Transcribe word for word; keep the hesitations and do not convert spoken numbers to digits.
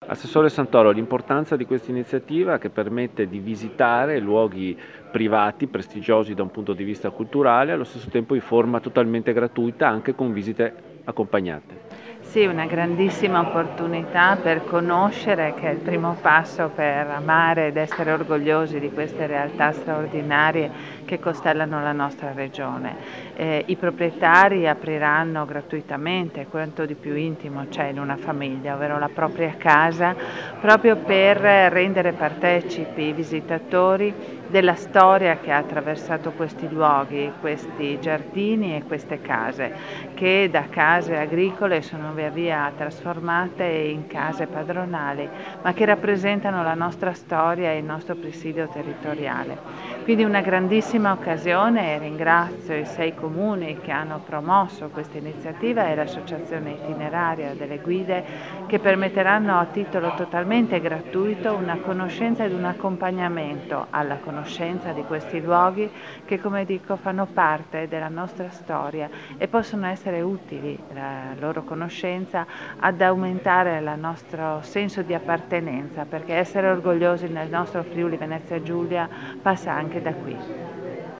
Assessore Santoro, l'importanza di questa iniziativa che permette di visitare luoghi privati, prestigiosi da un punto di vista culturale, allo stesso tempo in forma totalmente gratuita, anche con visite accompagnate. Sì, una grandissima opportunità per conoscere, che è il primo passo per amare ed essere orgogliosi di queste realtà straordinarie che costellano la nostra regione. Eh, I proprietari apriranno gratuitamente quanto di più intimo c'è in una famiglia, ovvero la propria casa, proprio per rendere partecipi i visitatori della storia che ha attraversato questi luoghi, questi giardini e queste case, che da case agricole sono via via trasformate in case padronali, ma che rappresentano la nostra storia e il nostro presidio territoriale. Quindi una grandissima occasione e ringrazio i sei comuni che hanno promosso questa iniziativa e l'associazione itineraria delle guide che permetteranno a titolo totalmente gratuito una conoscenza ed un accompagnamento alla conoscenza di questi luoghi che, come dico, fanno parte della nostra storia e possono essere utili, la loro conoscenza, ad aumentare il nostro senso di appartenenza, perché essere orgogliosi nel nostro Friuli Venezia Giulia passa anche da qui.